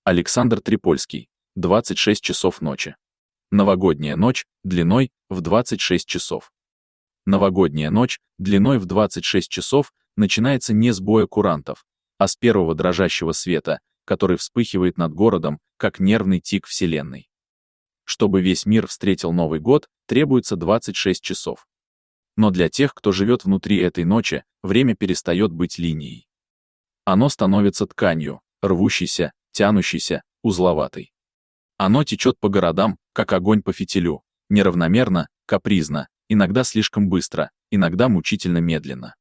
Александр Трипольский. 26 часов ночи. Новогодняя ночь длиной в 26 часов. Новогодняя ночь длиной в 26 часов начинается не с боя курантов, а с первого дрожащего света, который вспыхивает над городом, как нервный тик Вселенной. Чтобы весь мир встретил Новый год, требуется 26 часов. Но для тех, кто живет внутри этой ночи, время перестает быть линией. Оно становится тканью, рвущейся, тянущейся, узловатой. Оно течет по городам, как огонь по фитилю, неравномерно, капризно, иногда слишком быстро, иногда мучительно медленно.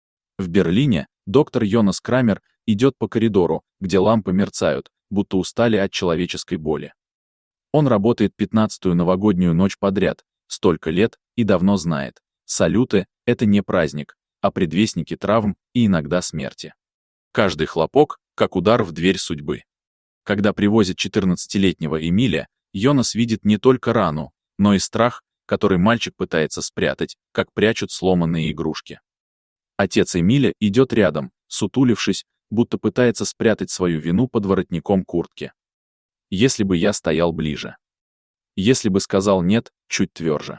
В Берлине доктор Йонас Крамер идет по коридору, где лампы мерцают, будто устали от человеческой боли. Он работает 15-ю новогоднюю ночь подряд, столько лет, и давно знает: салюты — это не праздник, а предвестники травм и иногда смерти. Каждый хлопок — как удар в дверь судьбы. Когда привозят 14-летнего Эмиля, Йонас видит не только рану, но и страх, который мальчик пытается спрятать, как прячут сломанные игрушки. Отец Эмиля идет рядом, сутулившись, будто пытается спрятать свою вину под воротником куртки. Если бы я стоял ближе. Если бы сказал «нет» чуть тверже.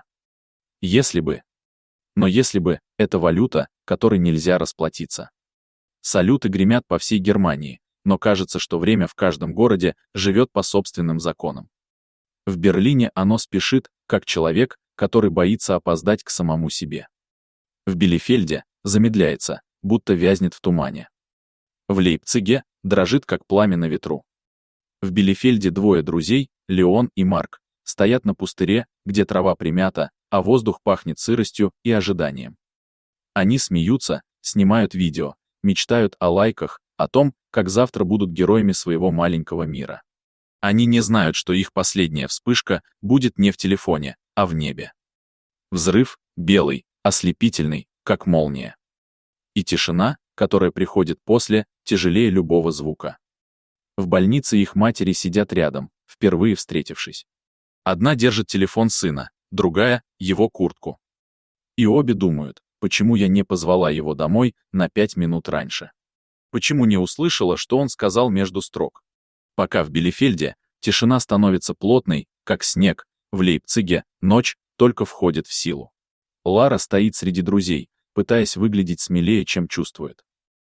Если бы. Но если бы — это валюта, которой нельзя расплатиться. Салюты гремят по всей Германии, но кажется, что время в каждом городе живет по собственным законам. В Берлине оно спешит, как человек, который боится опоздать к самому себе. В Билефельде замедляется, будто вязнет в тумане. В Лейпциге дрожит, как пламя на ветру. В Билефельде двое друзей, Леон и Марк, стоят на пустыре, где трава примята, а воздух пахнет сыростью и ожиданием. Они смеются, снимают видео, мечтают о лайках, о том, как завтра будут героями своего маленького мира. Они не знают, что их последняя вспышка будет не в телефоне, а в небе. Взрыв, белый, ослепительный, как молния. И тишина, которая приходит после, тяжелее любого звука. В больнице их матери сидят рядом, впервые встретившись. Одна держит телефон сына, другая — его куртку. И обе думают: почему я не позвала его домой на 5 минут раньше? Почему не услышала, что он сказал между строк? Пока в Билефельде тишина становится плотной, как снег, в Лейпциге ночь только входит в силу. Лара стоит среди друзей, пытаясь выглядеть смелее, чем чувствует.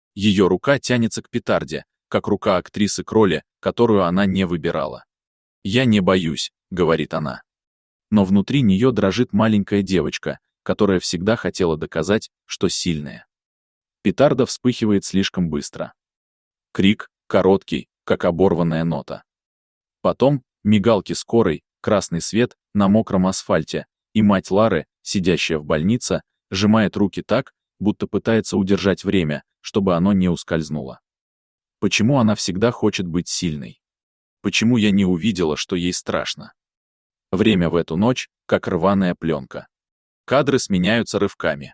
Ее рука тянется к петарде, как рука актрисы Кролли, которую она не выбирала. «Я не боюсь», — говорит она. Но внутри нее дрожит маленькая девочка, которая всегда хотела доказать, что сильная. Петарда вспыхивает слишком быстро. Крик, короткий, как оборванная нота. Потом мигалки скорой, красный свет на мокром асфальте, и мать Лары, сидящая в больнице, сжимает руки так, будто пытается удержать время, чтобы оно не ускользнуло. Почему она всегда хочет быть сильной? Почему я не увидела, что ей страшно? Время в эту ночь, как рваная пленка. Кадры сменяются рывками.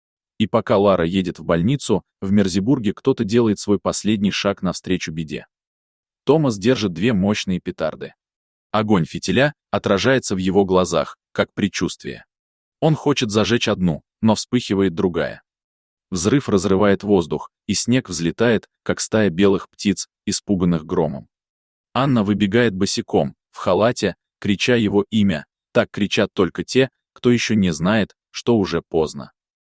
И пока Лара едет в больницу, в Мерзебурге кто-то делает свой последний шаг навстречу беде. Томас держит две мощные петарды. Огонь фитиля отражается в его глазах, как предчувствие. Он хочет зажечь одну, но вспыхивает другая. Взрыв разрывает воздух, и снег взлетает, как стая белых птиц, испуганных громом. Анна выбегает босиком, в халате, крича его имя. Так кричат только те, кто еще не знает, что уже поздно.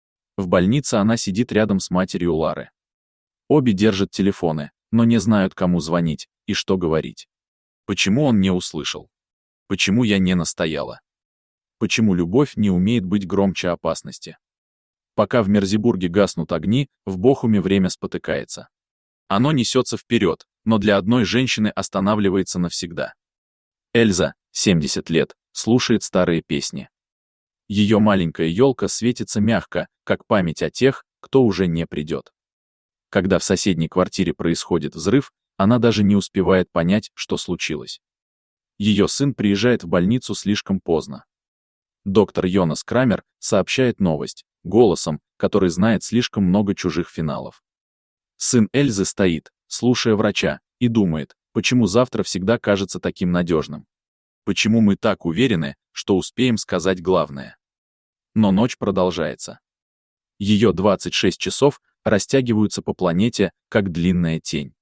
В больнице она сидит рядом с матерью Лары. Обе держат телефоны, но не знают, кому звонить и что говорить. Почему он не услышал? Почему я не настояла? Почему любовь не умеет быть громче опасности? Пока в Мерзебурге гаснут огни, в Бохуме время спотыкается. Оно несется вперед, но для одной женщины останавливается навсегда. Эльза, 70 лет, слушает старые песни. Ее маленькая елка светится мягко, как память о тех, кто уже не придет. Когда в соседней квартире происходит взрыв, она даже не успевает понять, что случилось. Ее сын приезжает в больницу слишком поздно. Доктор Йонас Крамер сообщает новость, голосом, который знает слишком много чужих финалов. Сын Эльзы стоит, слушая врача, и думает, почему завтра всегда кажется таким надежным. Почему мы так уверены, что успеем сказать главное? Но ночь продолжается. Ее 26 часов растягиваются по планете, как длинная тень.